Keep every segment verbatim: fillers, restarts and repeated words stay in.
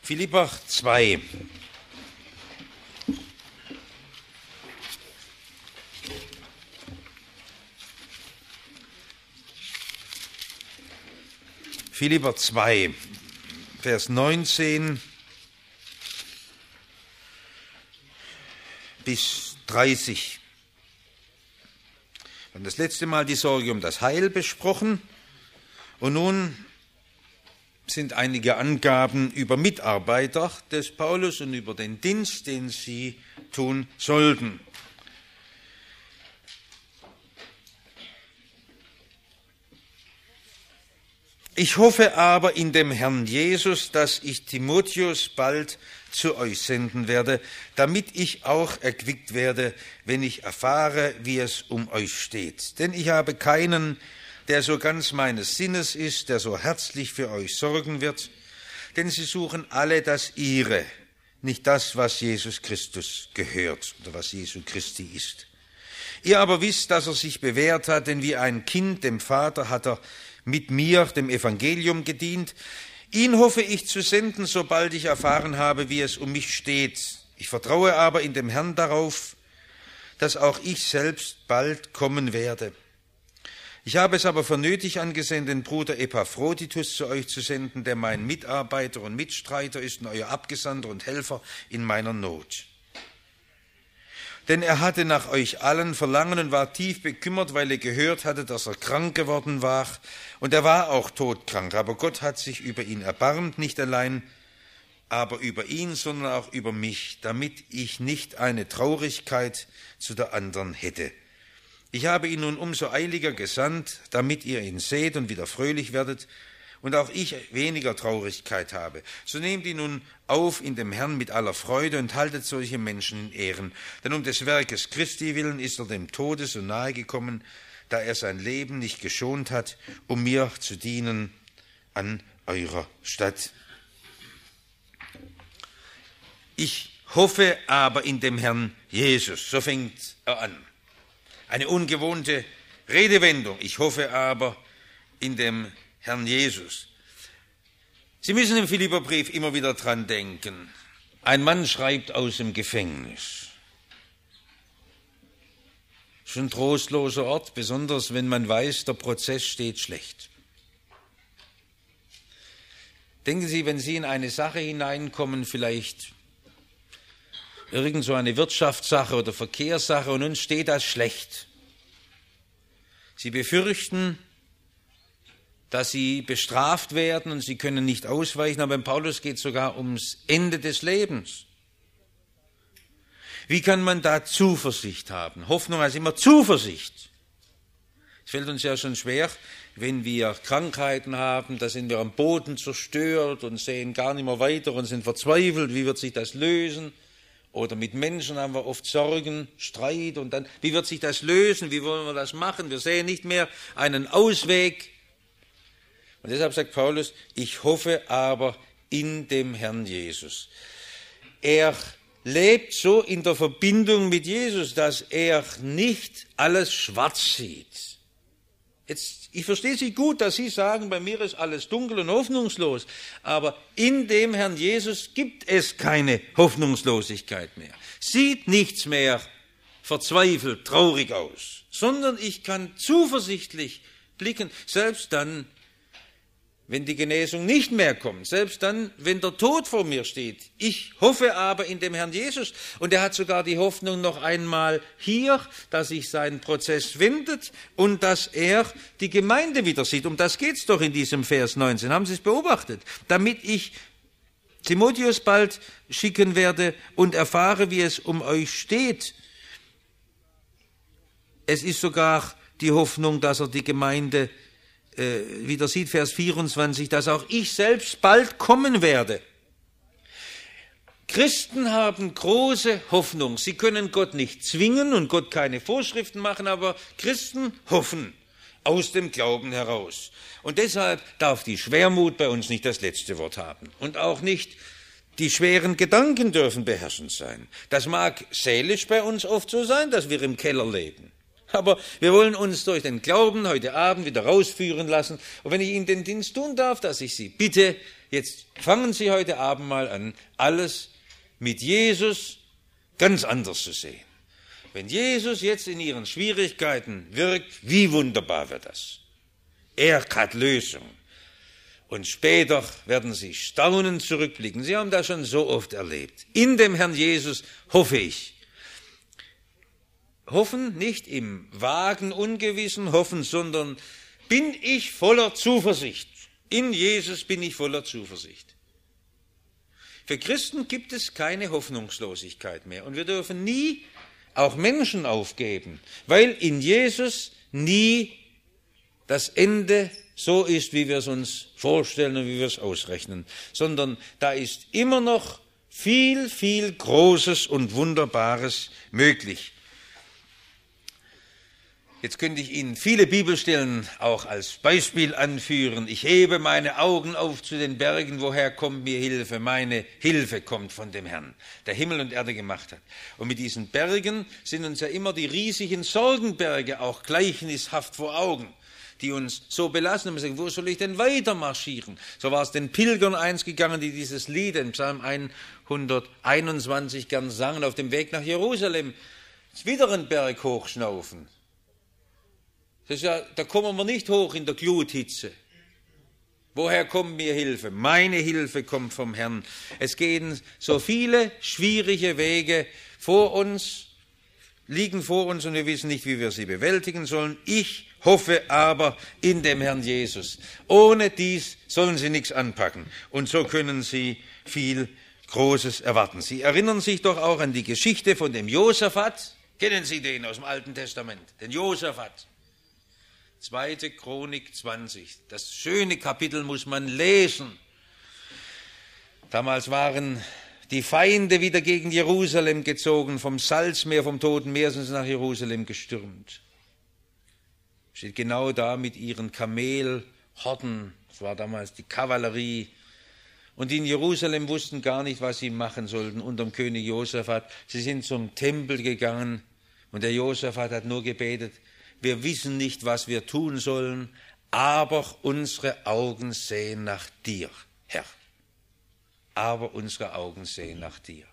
Philipper zwei. Philipper zwei, Vers neunzehn bis dreißig. Wir haben das letzte Mal die Sorge um das Heil besprochen und nun sind einige Angaben über Mitarbeiter des Paulus und über den Dienst, den sie tun sollten. Ich hoffe aber in dem Herrn Jesus, dass ich Timotheus bald zu euch senden werde, damit ich auch erquickt werde, wenn ich erfahre, wie es um euch steht. Denn ich habe keinen, der so ganz meines Sinnes ist, der so herzlich für euch sorgen wird, denn sie suchen alle das Ihre, nicht das, was Jesus Christus gehört oder was Jesu Christi ist. Ihr aber wisst, dass er sich bewährt hat, denn wie ein Kind dem Vater hat er mit mir, dem Evangelium, gedient. Ihn hoffe ich zu senden, sobald ich erfahren habe, wie es um mich steht. Ich vertraue aber in dem Herrn darauf, dass auch ich selbst bald kommen werde. Ich habe es aber für nötig angesehen, den Bruder Epaphroditus zu euch zu senden, der mein Mitarbeiter und Mitstreiter ist und euer Abgesandter und Helfer in meiner Not. Denn er hatte nach euch allen Verlangen und war tief bekümmert, weil er gehört hatte, dass er krank geworden war. Und er war auch todkrank, aber Gott hat sich über ihn erbarmt, nicht allein aber über ihn, sondern auch über mich, damit ich nicht eine Traurigkeit zu der anderen hätte. Ich habe ihn nun umso eiliger gesandt, damit ihr ihn seht und wieder fröhlich werdet, und auch ich weniger Traurigkeit habe. So nehmt ihn nun auf in dem Herrn mit aller Freude und haltet solche Menschen in Ehren. Denn um des Werkes Christi willen ist er dem Tode so nahe gekommen, da er sein Leben nicht geschont hat, um mir zu dienen an eurer Stadt. Ich hoffe aber in dem Herrn Jesus. So fängt er an. Eine ungewohnte Redewendung. Ich hoffe aber in dem Herrn Jesus. Sie müssen im Philipperbrief immer wieder dran denken. Ein Mann schreibt aus dem Gefängnis. Das ist ein trostloser Ort, besonders wenn man weiß, der Prozess steht schlecht. Denken Sie, wenn Sie in eine Sache hineinkommen, vielleicht irgend so eine Wirtschaftssache oder Verkehrssache, und nun steht das schlecht. Sie befürchten, dass sie bestraft werden und sie können nicht ausweichen, aber beim Paulus geht es sogar ums Ende des Lebens. Wie kann man da Zuversicht haben? Hoffnung heißt immer Zuversicht. Es fällt uns ja schon schwer, wenn wir Krankheiten haben, da sind wir am Boden zerstört und sehen gar nicht mehr weiter und sind verzweifelt, wie wird sich das lösen? Oder mit Menschen haben wir oft Sorgen, Streit und dann, wie wird sich das lösen? Wie wollen wir das machen? Wir sehen nicht mehr einen Ausweg. Und deshalb sagt Paulus, ich hoffe aber in dem Herrn Jesus. Er lebt so in der Verbindung mit Jesus, dass er nicht alles schwarz sieht. Jetzt, ich verstehe Sie gut, dass Sie sagen, bei mir ist alles dunkel und hoffnungslos, aber in dem Herrn Jesus gibt es keine Hoffnungslosigkeit mehr. Sieht nichts mehr verzweifelt, traurig aus, sondern ich kann zuversichtlich blicken, selbst dann, wenn die Genesung nicht mehr kommt, selbst dann, wenn der Tod vor mir steht. Ich hoffe aber in dem Herrn Jesus. Und er hat sogar die Hoffnung noch einmal hier, dass sich sein Prozess wendet und dass er die Gemeinde wieder sieht. Um das geht es doch in diesem Vers neunzehn. Haben Sie es beobachtet? Damit ich Timotheus bald schicken werde und erfahre, wie es um euch steht. Es ist sogar die Hoffnung, dass er die Gemeinde wieder sieht, Vers vierundzwanzig, dass auch ich selbst bald kommen werde. Christen haben große Hoffnung. Sie können Gott nicht zwingen und Gott keine Vorschriften machen, aber Christen hoffen aus dem Glauben heraus. Und deshalb darf die Schwermut bei uns nicht das letzte Wort haben. Und auch nicht die schweren Gedanken dürfen beherrschend sein. Das mag seelisch bei uns oft so sein, dass wir im Keller leben. Aber wir wollen uns durch den Glauben heute Abend wieder rausführen lassen. Und wenn ich Ihnen den Dienst tun darf, dass ich Sie bitte, jetzt fangen Sie heute Abend mal an, alles mit Jesus ganz anders zu sehen. Wenn Jesus jetzt in Ihren Schwierigkeiten wirkt, wie wunderbar wird das. Er hat Lösung. Und später werden Sie staunend zurückblicken. Sie haben das schon so oft erlebt. In dem Herrn Jesus hoffe ich. Hoffen nicht im vagen, ungewissen Hoffen, sondern bin ich voller Zuversicht. In Jesus bin ich voller Zuversicht. Für Christen gibt es keine Hoffnungslosigkeit mehr. Und wir dürfen nie auch Menschen aufgeben, weil in Jesus nie das Ende so ist, wie wir es uns vorstellen und wie wir es ausrechnen, sondern da ist immer noch viel, viel Großes und Wunderbares möglich. Jetzt könnte ich Ihnen viele Bibelstellen auch als Beispiel anführen. Ich hebe meine Augen auf zu den Bergen, woher kommt mir Hilfe? Meine Hilfe kommt von dem Herrn, der Himmel und Erde gemacht hat. Und mit diesen Bergen sind uns ja immer die riesigen Sorgenberge auch gleichnishaft vor Augen, die uns so belassen und sagen, wo soll ich denn weiter marschieren? So war es den Pilgern einst gegangen, die dieses Lied in Psalm hunderteinundzwanzig gern sangen, auf dem Weg nach Jerusalem, wieder einen Berg hochschnaufen. Das ist ja, da kommen wir nicht hoch in der Gluthitze. Woher kommt mir Hilfe? Meine Hilfe kommt vom Herrn. Es gehen so viele schwierige Wege vor uns, liegen vor uns und wir wissen nicht, wie wir sie bewältigen sollen. Ich hoffe aber in dem Herrn Jesus. Ohne dies sollen Sie nichts anpacken. Und so können Sie viel Großes erwarten. Sie erinnern sich doch auch an die Geschichte von dem Josaphat. Kennen Sie den aus dem Alten Testament? Den Josaphat. Zweite Chronik zwanzig. Das schöne Kapitel muss man lesen. Damals waren die Feinde wieder gegen Jerusalem gezogen. Vom Salzmeer, vom Toten Meer sind sie nach Jerusalem gestürmt. Steht genau da mit ihren Kamelhorden. Das war damals die Kavallerie. Und die in Jerusalem wussten gar nicht, was sie machen sollten unter dem König Josaphat. Sie sind zum Tempel gegangen und der Josaphat hat nur gebetet, wir wissen nicht, was wir tun sollen, aber unsere Augen sehen nach dir, Herr. Aber unsere Augen sehen nach dir.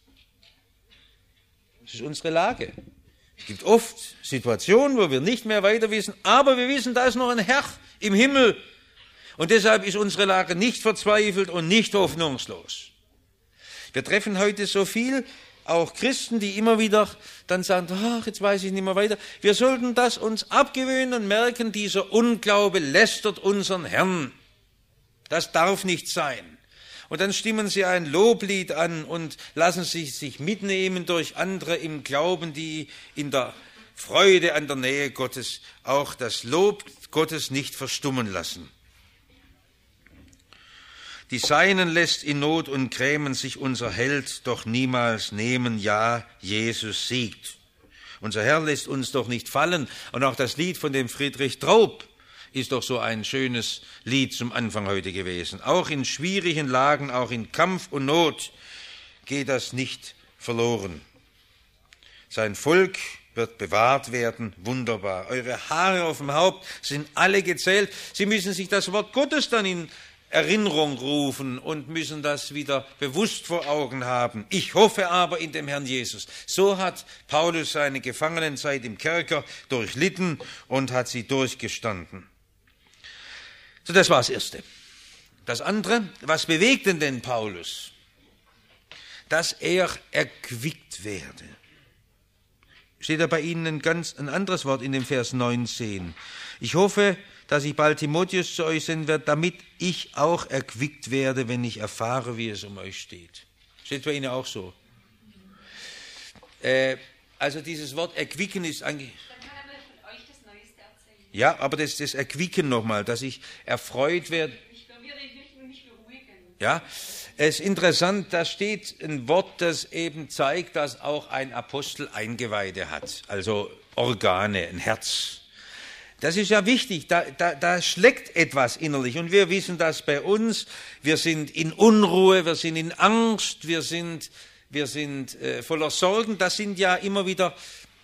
Das ist unsere Lage. Es gibt oft Situationen, wo wir nicht mehr weiter wissen, aber wir wissen, da ist noch ein Herr im Himmel. Und deshalb ist unsere Lage nicht verzweifelt und nicht hoffnungslos. Wir treffen heute so viel, auch Christen, die immer wieder dann sagen, ach, jetzt weiß ich nicht mehr weiter. Wir sollten das uns abgewöhnen und merken, dieser Unglaube lästert unseren Herrn. Das darf nicht sein. Und dann stimmen sie ein Loblied an und lassen sich, sich mitnehmen durch andere im Glauben, die in der Freude an der Nähe Gottes auch das Lob Gottes nicht verstummen lassen. Die Seinen lässt in Not und Grämen sich unser Held doch niemals nehmen, ja, Jesus siegt. Unser Herr lässt uns doch nicht fallen. Und auch das Lied von dem Friedrich Traub ist doch so ein schönes Lied zum Anfang heute gewesen. Auch in schwierigen Lagen, auch in Kampf und Not geht das nicht verloren. Sein Volk wird bewahrt werden, wunderbar. Eure Haare auf dem Haupt sind alle gezählt. Sie müssen sich das Wort Gottes dann in Erinnerung rufen und müssen das wieder bewusst vor Augen haben. Ich hoffe aber in dem Herrn Jesus. So hat Paulus seine Gefangenenzeit im Kerker durchlitten und hat sie durchgestanden. So, das war das Erste. Das andere, was bewegt denn den Paulus? Dass er erquickt werde. Steht da bei Ihnen ein ganz ein anderes Wort in dem Vers neunzehn. Ich hoffe, dass ich bald Timotheus zu euch senden werde, damit ich auch erquickt werde, wenn ich erfahre, wie es um euch steht. Steht bei Ihnen auch so? Äh, also dieses Wort erquicken ist eigentlich... Dann kann er mir von euch das Neueste erzählen. Ja, aber das, das Erquicken nochmal, dass ich erfreut werde. Ich will mich beruhigen. Ja, es ist interessant, da steht ein Wort, das eben zeigt, dass auch ein Apostel Eingeweide hat, also Organe, ein Herz. Das ist ja wichtig, da, da, da schlägt etwas innerlich und wir wissen das bei uns. Wir sind in Unruhe, wir sind in Angst, wir sind, wir sind äh, voller Sorgen. Das sind ja immer wieder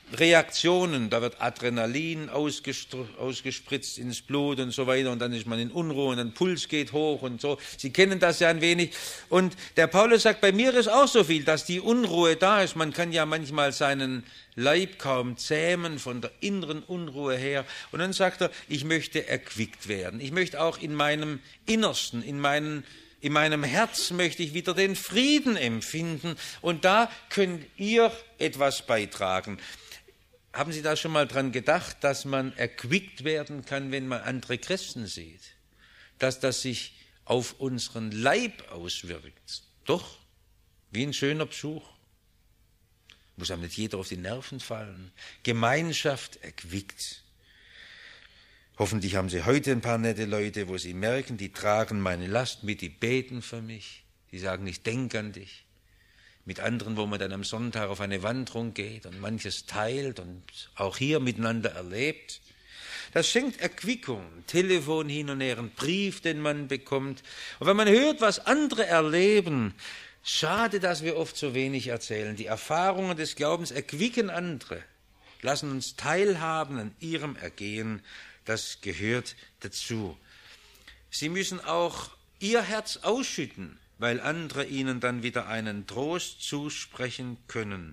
Reaktionen, da wird Adrenalin ausgespritzt ins Blut und so weiter und dann ist man in Unruhe und der Puls geht hoch und so. Sie kennen das ja ein wenig. Und der Paulus sagt, bei mir ist auch so viel, dass die Unruhe da ist. Man kann ja manchmal seinen Leib kaum zähmen von der inneren Unruhe her. Und dann sagt er, ich möchte erquickt werden. Ich möchte auch in meinem Innersten, in meinen In meinem Herz möchte ich wieder den Frieden empfinden und da könnt ihr etwas beitragen. Haben Sie da schon mal dran gedacht, dass man erquickt werden kann, wenn man andere Christen sieht? Dass das sich auf unseren Leib auswirkt? Doch, wie ein schöner Besuch. Muss einem nicht jeder auf die Nerven fallen. Gemeinschaft erquickt. Hoffentlich haben Sie heute ein paar nette Leute, wo Sie merken, die tragen meine Last mit, die beten für mich, die sagen, ich denke an dich. Mit anderen, wo man dann am Sonntag auf eine Wanderung geht und manches teilt und auch hier miteinander erlebt. Das schenkt Erquickung, Telefon hin und her, ein Brief, den man bekommt. Und wenn man hört, was andere erleben, schade, dass wir oft so wenig erzählen. Die Erfahrungen des Glaubens erquicken andere, lassen uns teilhaben an ihrem Ergehen. Das gehört dazu. Sie müssen auch ihr Herz ausschütten, weil andere ihnen dann wieder einen Trost zusprechen können.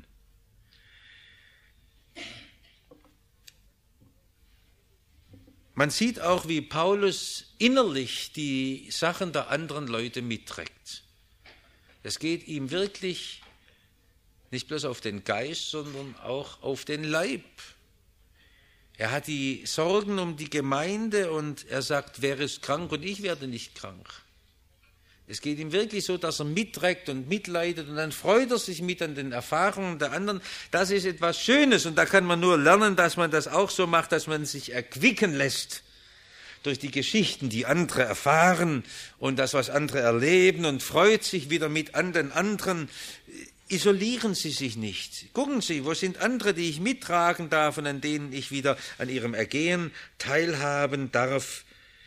Man sieht auch, wie Paulus innerlich die Sachen der anderen Leute mitträgt. Es geht ihm wirklich nicht bloß auf den Geist, sondern auch auf den Leib. Er hat die Sorgen um die Gemeinde und er sagt, wer ist krank und ich werde nicht krank. Es geht ihm wirklich so, dass er mitträgt und mitleidet und dann freut er sich mit an den Erfahrungen der anderen. Das ist etwas Schönes und da kann man nur lernen, dass man das auch so macht, dass man sich erquicken lässt durch die Geschichten, die andere erfahren und das, was andere erleben und freut sich wieder mit an den anderen. Isolieren Sie sich nicht. Gucken Sie, wo sind andere, die ich mittragen darf und an denen ich wieder an ihrem Ergehen teilhaben darf.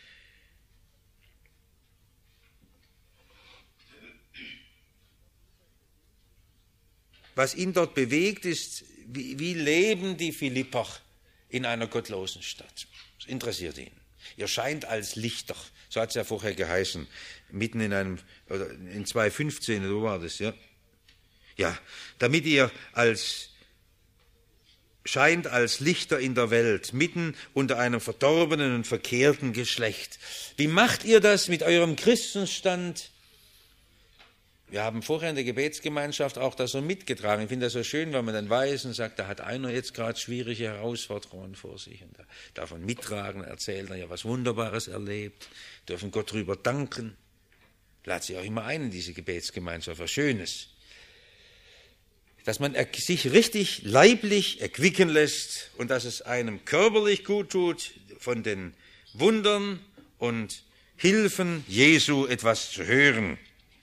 Was ihn dort bewegt, ist, wie, wie leben die Philipper in einer gottlosen Stadt. Das interessiert ihn. Ihr scheint als Lichter, so hat es ja vorher geheißen, mitten in einem, oder in zwei fünfzehn, wo war das, ja? Ja, damit ihr als, scheint als Lichter in der Welt, mitten unter einem verdorbenen und verkehrten Geschlecht. Wie macht ihr das mit eurem Christenstand? Wir haben vorher in der Gebetsgemeinschaft auch das so mitgetragen. Ich finde das so schön, wenn man dann weiß und sagt, da hat einer jetzt gerade schwierige Herausforderungen vor sich. Und da darf man mittragen, erzählt er ja was Wunderbares erlebt, dürfen Gott darüber danken. Lad sie auch immer ein in diese Gebetsgemeinschaft, was Schönes. Dass man sich richtig leiblich erquicken lässt und dass es einem körperlich gut tut, von den Wundern und Hilfen Jesu etwas zu hören.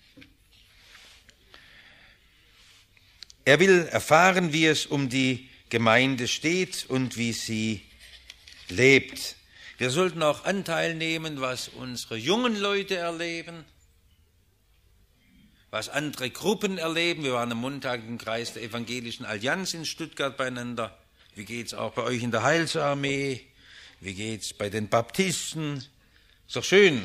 Er will erfahren, wie es um die Gemeinde steht und wie sie lebt. Wir sollten auch Anteil nehmen, was unsere jungen Leute erleben, was andere Gruppen erleben. Wir waren am Montag im Kreis der Evangelischen Allianz in Stuttgart beieinander. Wie geht es auch bei euch in der Heilsarmee? Wie geht es bei den Baptisten? Ist doch schön,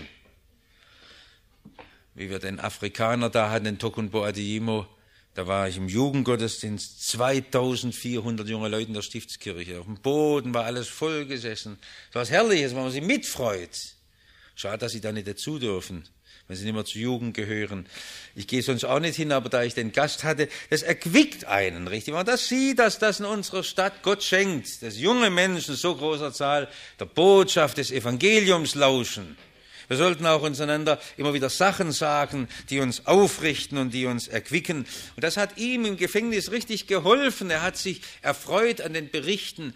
wie wir den Afrikaner da hatten, den Tokunbo Adeyemo. Da war ich im Jugendgottesdienst, zweitausendvierhundert junge Leute in der Stiftskirche. Auf dem Boden war alles vollgesessen. Das war was Herrliches, wenn man sich mitfreut. Schade, dass sie da nicht dazu dürfen, wenn sie nicht mehr zur Jugend gehören. Ich gehe sonst auch nicht hin, aber da ich den Gast hatte, das erquickt einen, richtig. Wenn man das sieht, dass das in unserer Stadt Gott schenkt, dass junge Menschen so großer Zahl der Botschaft des Evangeliums lauschen. Wir sollten auch untereinander immer wieder Sachen sagen, die uns aufrichten und die uns erquicken. Und das hat ihm im Gefängnis richtig geholfen. Er hat sich erfreut an den Berichten.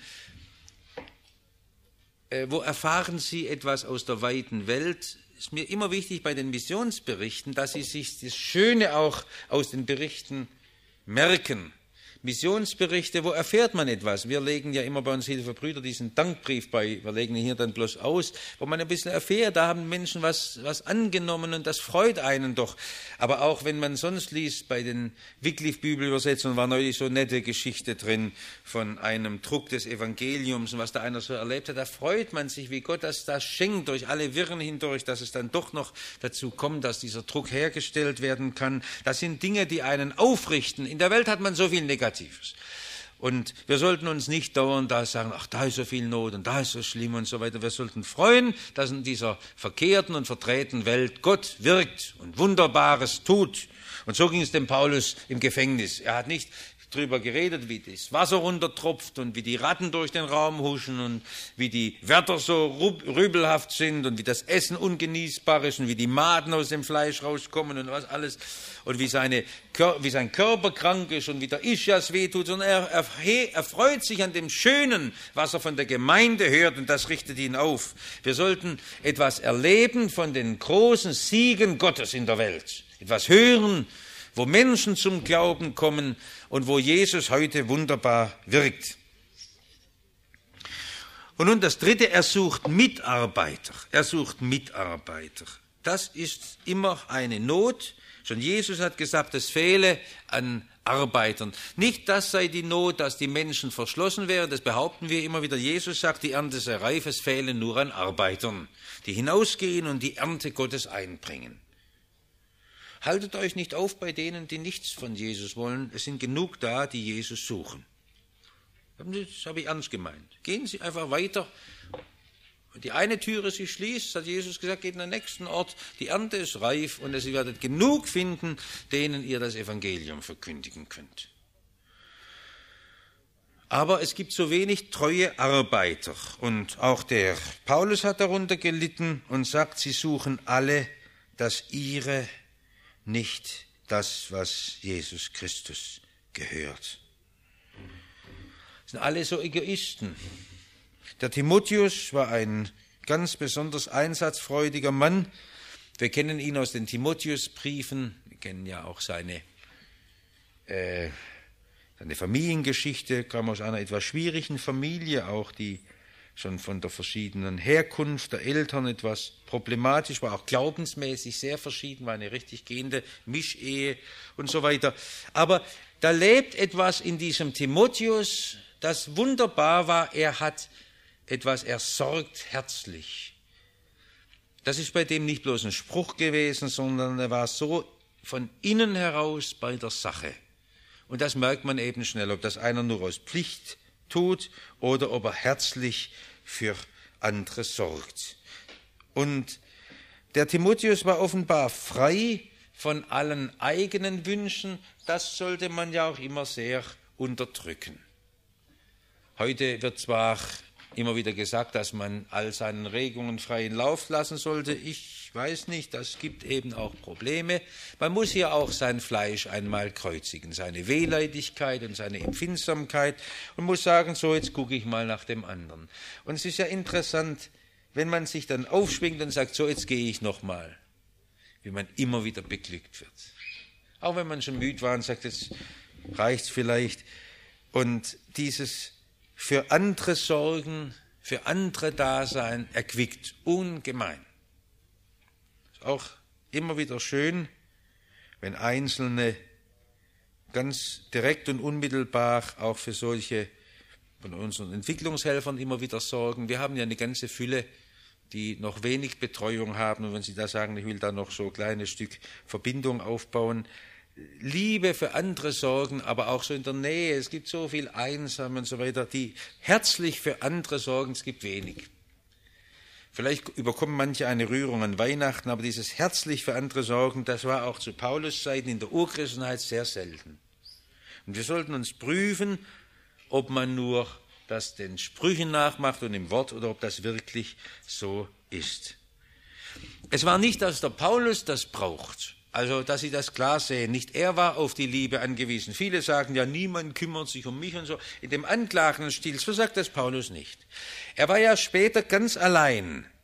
Äh, wo erfahren Sie etwas aus der weiten Welt? Ist mir immer wichtig bei den Missionsberichten, dass Sie sich das Schöne auch aus den Berichten merken. Missionsberichte, wo erfährt man etwas? Wir legen ja immer bei uns Hilfebrüder diesen Dankbrief bei, wir legen ihn hier dann bloß aus, wo man ein bisschen erfährt, da haben Menschen was, was angenommen und das freut einen doch. Aber auch wenn man sonst liest, bei den Wycliffe-Bibelübersetzungen war neulich so eine nette Geschichte drin von einem Druck des Evangeliums und was da einer so erlebt hat, da freut man sich, wie Gott das da schenkt, durch alle Wirren hindurch, dass es dann doch noch dazu kommt, dass dieser Druck hergestellt werden kann. Das sind Dinge, die einen aufrichten. In der Welt hat man so viel Negatives. Und wir sollten uns nicht dauernd da sagen, ach, da ist so viel Not und da ist so schlimm und so weiter. Wir sollten freuen, dass in dieser verkehrten und verdrehten Welt Gott wirkt und Wunderbares tut. Und so ging es dem Paulus im Gefängnis. Er hat nicht drüber geredet, wie das Wasser runtertropft und wie die Ratten durch den Raum huschen und wie die Wärter so rübelhaft sind und wie das Essen ungenießbar ist und wie die Maden aus dem Fleisch rauskommen und was alles und wie, seine, wie sein Körper krank ist und wie der Ischias wehtut, sondern er, er, er freut sich an dem Schönen, was er von der Gemeinde hört und das richtet ihn auf. Wir sollten etwas erleben von den großen Siegen Gottes in der Welt, etwas hören, wo Menschen zum Glauben kommen und wo Jesus heute wunderbar wirkt. Und nun das Dritte, er sucht Mitarbeiter. Er sucht Mitarbeiter. Das ist immer eine Not. Schon Jesus hat gesagt, es fehle an Arbeitern. Nicht das sei die Not, dass die Menschen verschlossen wären, das behaupten wir immer wieder. Jesus sagt, die Ernte sei reif, es fehle nur an Arbeitern, die hinausgehen und die Ernte Gottes einbringen. Haltet euch nicht auf bei denen, die nichts von Jesus wollen. Es sind genug da, die Jesus suchen. Das habe ich ernst gemeint. Gehen Sie einfach weiter. Wenn die eine Türe sich schließt, hat Jesus gesagt, geht in den nächsten Ort. Die Ernte ist reif und ihr werdet genug finden, denen ihr das Evangelium verkündigen könnt. Aber es gibt so wenig treue Arbeiter. Und auch der Paulus hat darunter gelitten und sagt, sie suchen alle das ihre, nicht das, was Jesus Christus gehört. Das sind alle so Egoisten. Der Timotheus war ein ganz besonders einsatzfreudiger Mann. Wir kennen ihn aus den Timotheusbriefen. Wir kennen ja auch seine, äh, seine Familiengeschichte. Er kam aus einer etwas schwierigen Familie, auch die schon von der verschiedenen Herkunft der Eltern etwas problematisch war, auch glaubensmäßig sehr verschieden, war eine richtig gehende Mischehe und so weiter. Aber da lebt etwas in diesem Timotheus, das wunderbar war. Er hat etwas, er sorgt herzlich. Das ist bei dem nicht bloß ein Spruch gewesen, sondern er war so von innen heraus bei der Sache. Und das merkt man eben schnell, ob das einer nur aus Pflicht tut oder ob er herzlich für andere sorgt. Und der Timotheus war offenbar frei von allen eigenen Wünschen. Das sollte man ja auch immer sehr unterdrücken. Heute wird zwar immer wieder gesagt, dass man all seinen Regungen freien Lauf lassen sollte. Ich weiß nicht, das gibt eben auch Probleme. Man muss hier auch sein Fleisch einmal kreuzigen, seine Wehleidigkeit und seine Empfindsamkeit und muss sagen, so jetzt gucke ich mal nach dem anderen. Und es ist ja interessant, wenn man sich dann aufschwingt und sagt, so jetzt gehe ich nochmal, wie man immer wieder beglückt wird. Auch wenn man schon müde war und sagt, jetzt reicht's vielleicht. Und dieses für andere sorgen, für andere Dasein erquickt ungemein. Ist auch immer wieder schön, wenn Einzelne ganz direkt und unmittelbar auch für solche von unseren Entwicklungshelfern immer wieder sorgen. Wir haben ja eine ganze Fülle, die noch wenig Betreuung haben. Und wenn Sie da sagen, ich will da noch so ein kleines Stück Verbindung aufbauen, Liebe für andere sorgen, aber auch so in der Nähe. Es gibt so viel Einsame und so weiter, die herzlich für andere sorgen. Es gibt wenig. Vielleicht überkommen manche eine Rührung an Weihnachten, aber dieses herzlich für andere sorgen, das war auch zu Paulus Zeiten in der Urchristenheit sehr selten. Und wir sollten uns prüfen, ob man nur das den Sprüchen nachmacht und im Wort oder ob das wirklich so ist. Es war nicht, dass der Paulus das braucht. Also, dass Sie das klar sehen, nicht er war auf die Liebe angewiesen. Viele sagen ja, niemand kümmert sich um mich und so. In dem anklagenden Stil, so sagt das Paulus nicht. Er war ja später ganz allein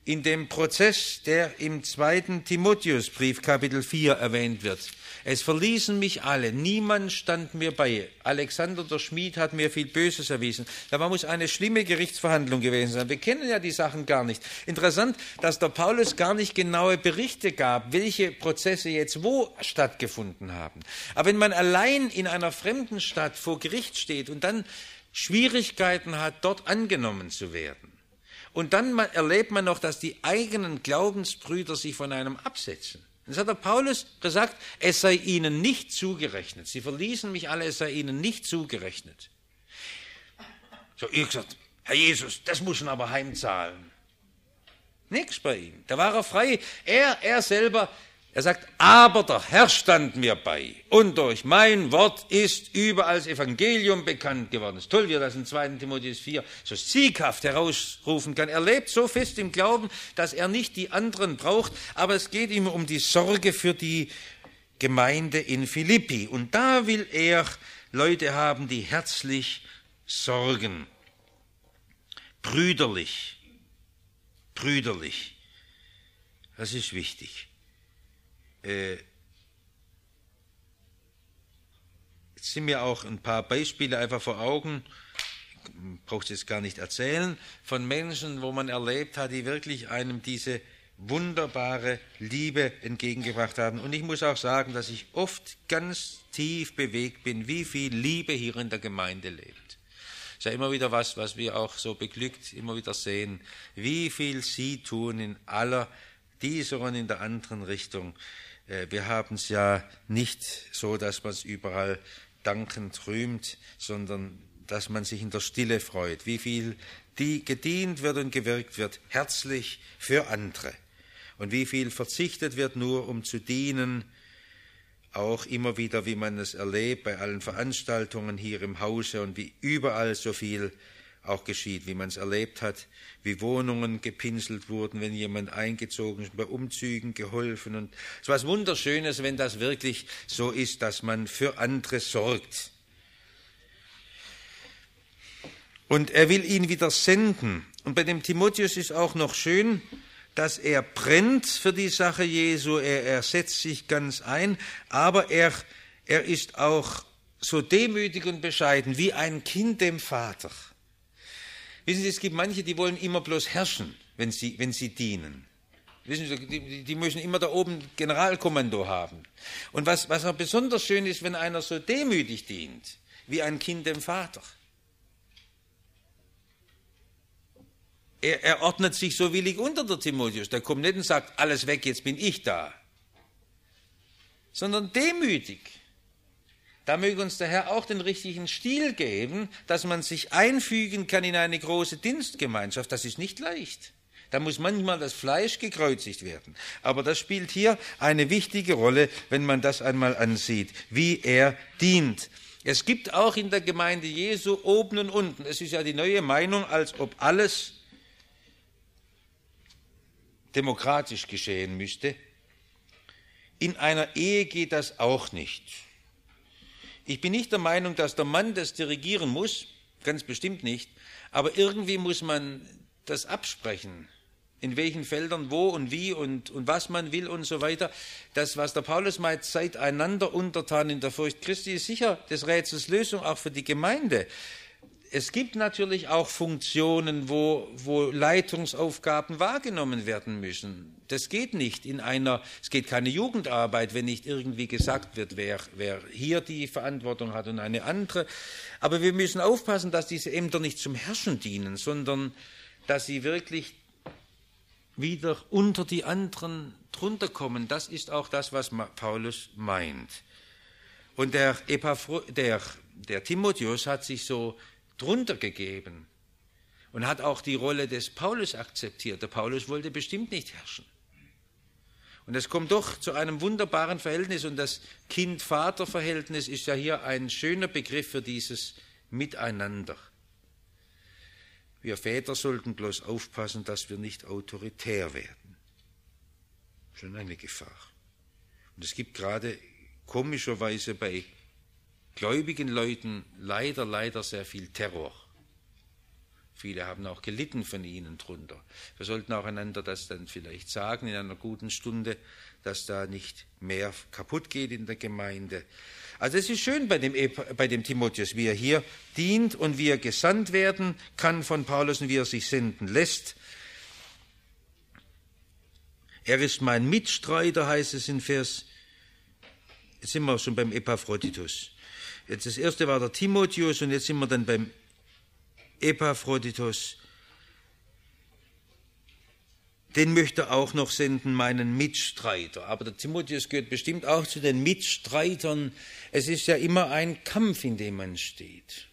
in dem Prozess, der im zweiten Timotheusbrief, Kapitel vier, erwähnt wird. Es verließen mich alle, niemand stand mir bei. Alexander der Schmied hat mir viel Böses erwiesen. Da muss eine schlimme Gerichtsverhandlung gewesen sein. Wir kennen ja die Sachen gar nicht. Interessant, dass der Paulus gar nicht genaue Berichte gab, welche Prozesse jetzt wo stattgefunden haben. Aber wenn man allein in einer fremden Stadt vor Gericht steht und dann Schwierigkeiten hat, dort angenommen zu werden, und dann erlebt man noch, dass die eigenen Glaubensbrüder sich von einem absetzen. Das hat der Paulus gesagt, es sei ihnen nicht zugerechnet. Sie verließen mich alle, es sei ihnen nicht zugerechnet. So, ich gesagt, Herr Jesus, das muss man aber heimzahlen. Nichts bei ihm. Da war er frei. Er, er selber, er sagt, aber der Herr stand mir bei. Und durch mein Wort ist überall das Evangelium bekannt geworden. Es ist toll, wie er das in zweiten Timotheus vier so sieghaft herausrufen kann. Er lebt so fest im Glauben, dass er nicht die anderen braucht, aber es geht ihm um die Sorge für die Gemeinde in Philippi. Und da will er Leute haben, die herzlich sorgen. Brüderlich. Brüderlich. Das ist wichtig. Jetzt sind mir auch ein paar Beispiele einfach vor Augen, ich brauche es jetzt gar nicht erzählen, von Menschen, wo man erlebt hat, die wirklich einem diese wunderbare Liebe entgegengebracht haben. Und ich muss auch sagen, dass ich oft ganz tief bewegt bin, wie viel Liebe hier in der Gemeinde lebt. Das ist ja immer wieder was, was wir auch so beglückt immer wieder sehen, wie viel Sie tun in aller dieser und in der anderen Richtung. Wir haben es ja nicht so, dass man es überall dankend rühmt, sondern dass man sich in der Stille freut, wie viel die gedient wird und gewirkt wird, herzlich für andere. Und wie viel verzichtet wird, nur um zu dienen, auch immer wieder, wie man es erlebt, bei allen Veranstaltungen hier im Hause und wie überall so viel auch geschieht, wie man es erlebt hat, wie Wohnungen gepinselt wurden, wenn jemand eingezogen ist, bei Umzügen geholfen. Und es ist was Wunderschönes, wenn das wirklich so ist, dass man für andere sorgt. Und er will ihn wieder senden. Und bei dem Timotheus ist auch noch schön, dass er brennt für die Sache Jesu, er, er setzt sich ganz ein, aber er, er ist auch so demütig und bescheiden, wie ein Kind dem Vater. Wissen Sie, es gibt manche, die wollen immer bloß herrschen, wenn sie, wenn sie dienen. Wissen Sie, die, die müssen immer da oben Generalkommando haben. Und was, was auch besonders schön ist, wenn einer so demütig dient, wie ein Kind dem Vater. Er, er ordnet sich so willig unter, der Timotheus. Der kommt nicht und sagt, alles weg, jetzt bin ich da. Sondern demütig. Da möge uns der Herr auch den richtigen Stil geben, dass man sich einfügen kann in eine große Dienstgemeinschaft. Das ist nicht leicht. Da muss manchmal das Fleisch gekreuzigt werden. Aber das spielt hier eine wichtige Rolle, wenn man das einmal ansieht, wie er dient. Es gibt auch in der Gemeinde Jesu oben und unten. Es ist ja die neue Meinung, als ob alles demokratisch geschehen müsste. In einer Ehe geht das auch nicht. Ich bin nicht der Meinung, dass der Mann das dirigieren muss, ganz bestimmt nicht, aber irgendwie muss man das absprechen, in welchen Feldern, wo und wie und, und was man will und so weiter. Das, was der Paulus meint, seid einander untertan in der Furcht Christi, ist sicher des Rätsels Lösung auch für die Gemeinde. Es gibt natürlich auch Funktionen, wo, wo Leitungsaufgaben wahrgenommen werden müssen. Das geht nicht in einer, es geht keine Jugendarbeit, wenn nicht irgendwie gesagt wird, wer, wer hier die Verantwortung hat und eine andere. Aber wir müssen aufpassen, dass diese Ämter nicht zum Herrschen dienen, sondern dass sie wirklich wieder unter die anderen drunter kommen. Das ist auch das, was Paulus meint. Und der, Epaphro, der, der Timotheus hat sich so drunter gegeben und hat auch die Rolle des Paulus akzeptiert. Der Paulus wollte bestimmt nicht herrschen. Und es kommt doch zu einem wunderbaren Verhältnis, und das Kind-Vater-Verhältnis ist ja hier ein schöner Begriff für dieses Miteinander. Wir Väter sollten bloß aufpassen, dass wir nicht autoritär werden. Schon eine Gefahr. Und es gibt gerade komischerweise bei gläubigen Leuten leider, leider sehr viel Terror. Viele haben auch gelitten von ihnen drunter. Wir sollten auch einander das dann vielleicht sagen in einer guten Stunde, dass da nicht mehr kaputt geht in der Gemeinde. Also es ist schön bei dem, bei dem Timotheus, wie er hier dient und wie er gesandt werden kann von Paulus und wie er sich senden lässt. Er ist mein Mitstreiter, heißt es in Vers, jetzt sind wir schon beim Epaphroditus. Jetzt das erste war der Timotheus und jetzt sind wir dann beim Epaphroditus. Den möchte er auch noch senden, meinen Mitstreiter. Aber der Timotheus gehört bestimmt auch zu den Mitstreitern. Es ist ja immer ein Kampf, in dem man steht.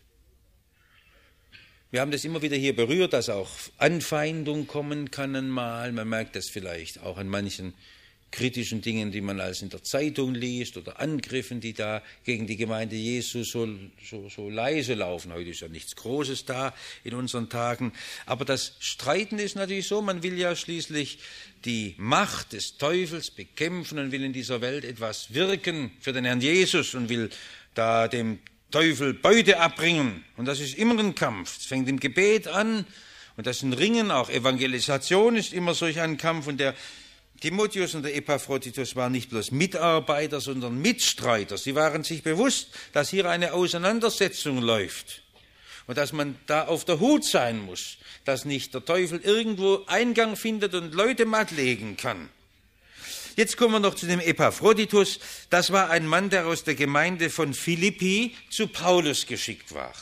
Wir haben das immer wieder hier berührt, dass auch Anfeindung kommen kann einmal. Man merkt das vielleicht auch an manchen kritischen Dingen, die man als in der Zeitung liest oder Angriffen, die da gegen die Gemeinde Jesu so, so, so leise laufen. Heute ist ja nichts Großes da in unseren Tagen. Aber das Streiten ist natürlich so, man will ja schließlich die Macht des Teufels bekämpfen und will in dieser Welt etwas wirken für den Herrn Jesus und will da dem Teufel Beute abbringen. Und das ist immer ein Kampf. Es fängt im Gebet an und das ist ein Ringen. Auch Evangelisation ist immer solch ein Kampf. Und der Timotheus und der Epaphroditus waren nicht bloß Mitarbeiter, sondern Mitstreiter. Sie waren sich bewusst, dass hier eine Auseinandersetzung läuft und dass man da auf der Hut sein muss, dass nicht der Teufel irgendwo Eingang findet und Leute mattlegen kann. Jetzt kommen wir noch zu dem Epaphroditus. Das war ein Mann, der aus der Gemeinde von Philippi zu Paulus geschickt war.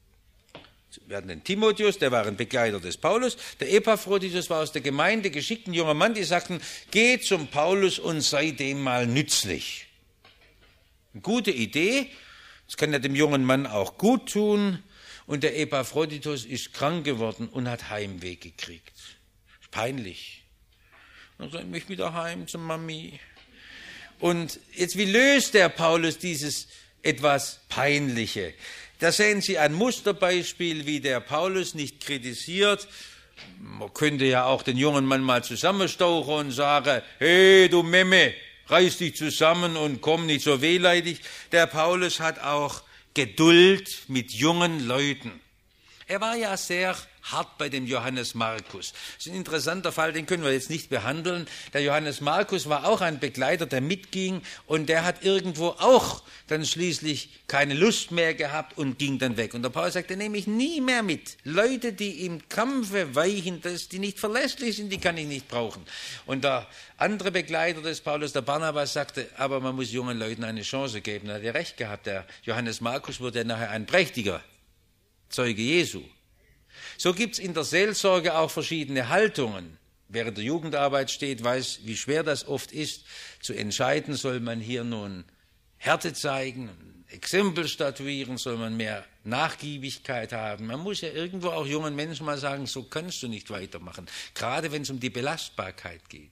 Wir hatten den Timotheus, der war ein Begleiter des Paulus. Der Epaphroditus war aus der Gemeinde geschickt, ein junger Mann, die sagten, geh zum Paulus und sei dem mal nützlich. Eine gute Idee, das kann ja dem jungen Mann auch gut tun. Und der Epaphroditus ist krank geworden und hat Heimweh gekriegt. Peinlich. Dann soll ich mich wieder heim zur Mami. Und jetzt, wie löst der Paulus dieses etwas Peinliche? Da sehen Sie ein Musterbeispiel, wie der Paulus nicht kritisiert. Man könnte ja auch den jungen Mann mal zusammenstauchen und sagen, hey, du Memme, reiß dich zusammen und komm nicht so wehleidig. Der Paulus hat auch Geduld mit jungen Leuten. Er war ja sehr hart bei dem Johannes Markus. Das ist ein interessanter Fall, den können wir jetzt nicht behandeln. Der Johannes Markus war auch ein Begleiter, der mitging und der hat irgendwo auch dann schließlich keine Lust mehr gehabt und ging dann weg. Und der Paulus sagte, nehme ich nie mehr mit. Leute, die im Kampfe weichen, das, die nicht verlässlich sind, die kann ich nicht brauchen. Und der andere Begleiter des Paulus, der Barnabas, sagte, aber man muss jungen Leuten eine Chance geben. Er hat ja recht gehabt. Der Johannes Markus wurde nachher ein prächtiger Zeuge Jesu. So gibt es in der Seelsorge auch verschiedene Haltungen. Wer in der Jugendarbeit steht, weiß, wie schwer das oft ist, zu entscheiden, soll man hier nun Härte zeigen, ein Exempel statuieren, soll man mehr Nachgiebigkeit haben. Man muss ja irgendwo auch jungen Menschen mal sagen, so kannst du nicht weitermachen, gerade wenn es um die Belastbarkeit geht.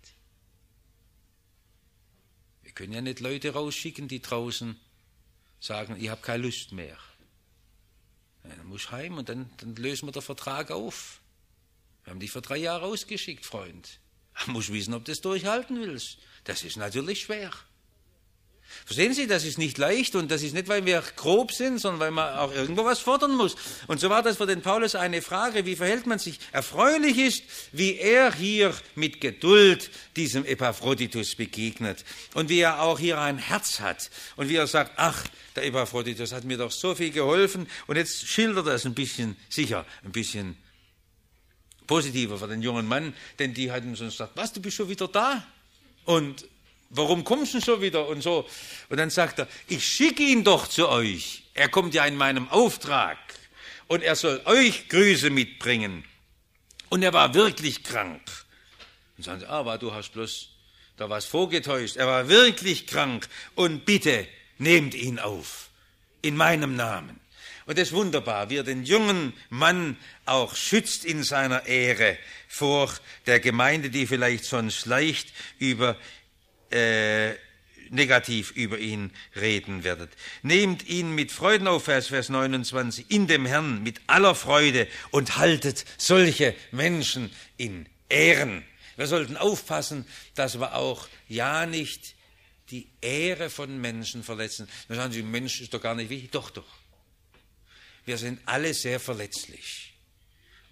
Wir können ja nicht Leute rausschicken, die draußen sagen, ich habe keine Lust mehr. Ja, dann muss ich heim und dann, dann lösen wir den Vertrag auf. Wir haben dich vor drei Jahren rausgeschickt, Freund. Du musst wissen, ob du das durchhalten willst. Das ist natürlich schwer. Verstehen Sie, das ist nicht leicht und das ist nicht, weil wir grob sind, sondern weil man auch irgendwo was fordern muss. Und so war das für den Paulus eine Frage, wie verhält man sich? Erfreulich ist, wie er hier mit Geduld diesem Epaphroditus begegnet und wie er auch hier ein Herz hat und wie er sagt, ach, der Epaphroditus hat mir doch so viel geholfen und jetzt schildert er es ein bisschen, sicher, ein bisschen positiver für den jungen Mann, denn die hatten sonst gesagt, was, du bist schon wieder da? Und warum kommst du schon wieder und so? Und dann sagt er, ich schicke ihn doch zu euch. Er kommt ja in meinem Auftrag und er soll euch Grüße mitbringen. Und er war wirklich krank. Und sagen sie, aber du hast bloß da was vorgetäuscht. Er war wirklich krank und bitte nehmt ihn auf in meinem Namen. Und das ist wunderbar, wie er den jungen Mann auch schützt in seiner Ehre vor der Gemeinde, die vielleicht sonst leicht über Äh, negativ über ihn reden werdet. Nehmt ihn mit Freuden auf, Vers, Vers neunundzwanzig, in dem Herrn mit aller Freude und haltet solche Menschen in Ehren. Wir sollten aufpassen, dass wir auch ja nicht die Ehre von Menschen verletzen. Dann sagen Sie, Mensch ist doch gar nicht wichtig. Doch, doch. Wir sind alle sehr verletzlich.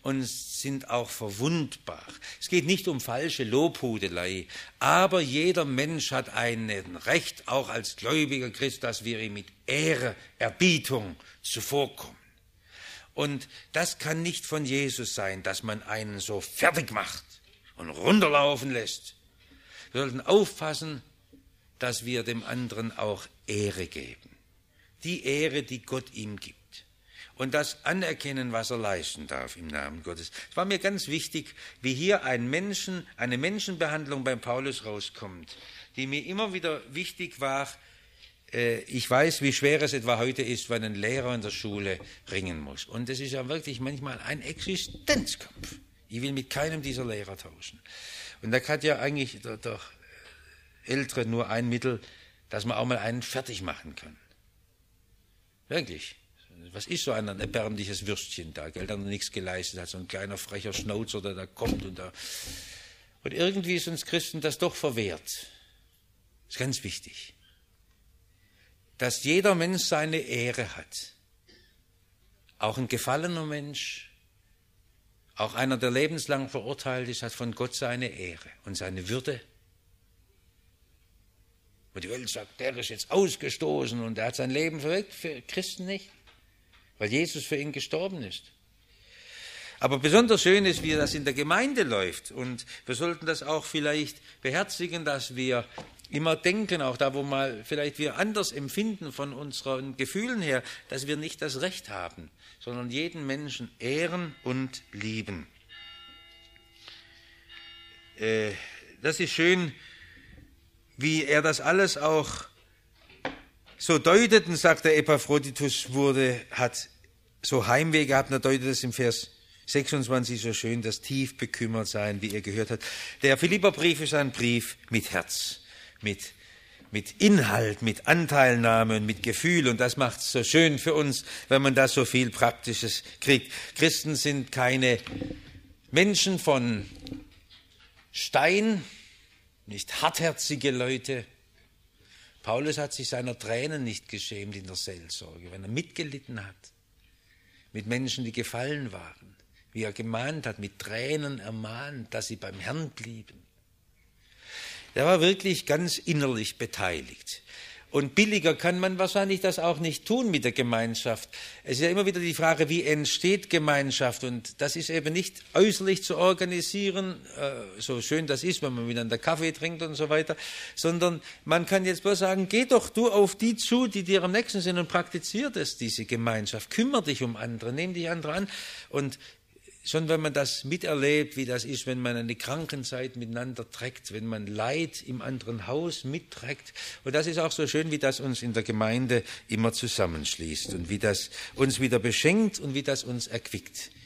und sind auch verwundbar. Es geht nicht um falsche Lobhudelei, aber jeder Mensch hat ein Recht, auch als gläubiger Christ, dass wir ihm mit Ehre, Erbietung zuvorkommen. Und das kann nicht von Jesus sein, dass man einen so fertig macht und runterlaufen lässt. Wir sollten aufpassen, dass wir dem anderen auch Ehre geben. Die Ehre, die Gott ihm gibt. Und das anerkennen, was er leisten darf im Namen Gottes. Es war mir ganz wichtig, wie hier ein Menschen, eine Menschenbehandlung beim Paulus rauskommt, die mir immer wieder wichtig war. Ich weiß, wie schwer es etwa heute ist, wenn ein Lehrer in der Schule ringen muss. Und es ist ja wirklich manchmal ein Existenzkampf. Ich will mit keinem dieser Lehrer tauschen. Und da hat ja eigentlich der, der Ältere nur ein Mittel, dass man auch mal einen fertig machen kann. Wirklich. Was ist so ein erbärmliches Würstchen da, gell, der nichts geleistet hat, so ein kleiner frecher Schnauzer, der da kommt und da. Und irgendwie ist uns Christen das doch verwehrt. Das ist ganz wichtig. Dass jeder Mensch seine Ehre hat. Auch ein gefallener Mensch, auch einer, der lebenslang verurteilt ist, hat von Gott seine Ehre und seine Würde. Und die Welt sagt, der ist jetzt ausgestoßen und er hat sein Leben verwirkt, für Christen nicht, weil Jesus für ihn gestorben ist. Aber besonders schön ist, wie das in der Gemeinde läuft. Und wir sollten das auch vielleicht beherzigen, dass wir immer denken, auch da, wo mal vielleicht wir anders empfinden von unseren Gefühlen her, dass wir nicht das Recht haben, sondern jeden Menschen ehren und lieben. Äh, das ist schön, wie er das alles auch so deutet, und sagt der Epaphroditus, wurde, hat so Heimweh gehabt, und er deutet es im Vers sechsundzwanzig so schön, das tief bekümmert sein, wie ihr gehört habt. Der Philipperbrief ist ein Brief mit Herz, mit, mit Inhalt, mit Anteilnahme und mit Gefühl, und das macht es so schön für uns, wenn man da so viel Praktisches kriegt. Christen sind keine Menschen von Stein, nicht hartherzige Leute. Paulus hat sich seiner Tränen nicht geschämt in der Seelsorge, wenn er mitgelitten hat mit Menschen, die gefallen waren, wie er gemahnt hat, mit Tränen ermahnt, dass sie beim Herrn blieben. Er war wirklich ganz innerlich beteiligt. Und billiger kann man wahrscheinlich das auch nicht tun mit der Gemeinschaft. Es ist ja immer wieder die Frage, wie entsteht Gemeinschaft? Und das ist eben nicht äußerlich zu organisieren, so schön das ist, wenn man miteinander Kaffee trinkt und so weiter, sondern man kann jetzt bloß sagen, geh doch du auf die zu, die dir am nächsten sind, und praktizier das, diese Gemeinschaft. Kümmer dich um andere, nimm dich andere an. Und schon wenn man das miterlebt, wie das ist, wenn man eine Krankenzeit miteinander trägt, wenn man Leid im anderen Haus mitträgt. Und das ist auch so schön, wie das uns in der Gemeinde immer zusammenschließt und wie das uns wieder beschenkt und wie das uns erquickt.